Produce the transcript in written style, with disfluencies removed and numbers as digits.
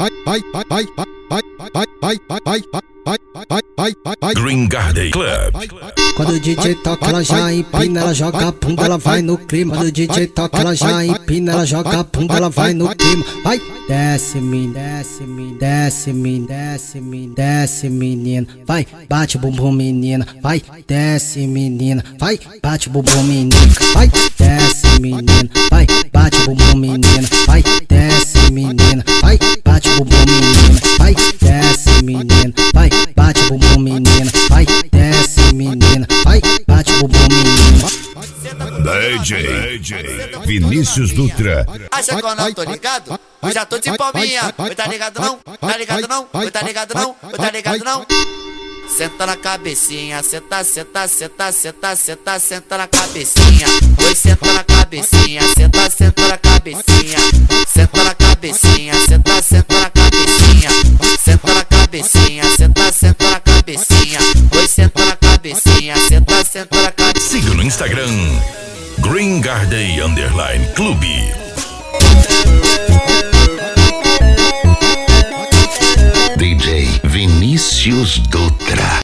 Green Garden Club. Quando o DJ toca, ela já empina, ela joga a bunda, ela vai no clima. Quando o DJ toca, ela já empina, ela joga a bunda, ela vai no clima. Vai, desce, menina, desce, menina, desce, menina, desce, menina, desce, menina. Vai, bate o bumbum, menina. Vai, desce, menina. Vai, bate o bumbum, menina. Vai, desce, menina. Vai, bate o bumbum, menina. Vai, desce, menina. Vai, bate o bumbum, menina. Vai, desce, menina. Vai, bate o bumbum, menina. Vai, desce, menina. Vai, bate o bumbum, menina. DJ Vinícius Dutra. Acha que eu não tô ligado? Eu já tô de palminha. Oi, tá ligado não? Tá ligado não? Oi, tá ligado não? Oi, tá ligado não? Senta na cabecinha, senta, senta, senta, senta, senta, senta na cabecinha. Oi, senta na cabecinha, senta, senta na cabecinha. Senta na cabecinha, senta, senta na cabecinha. Senta na cabecinha, senta, senta na cabecinha. Oi, senta na cabecinha, senta, senta na cabecinha. Siga no Instagram Green Garden Clube. DJ Vinícius Dutra.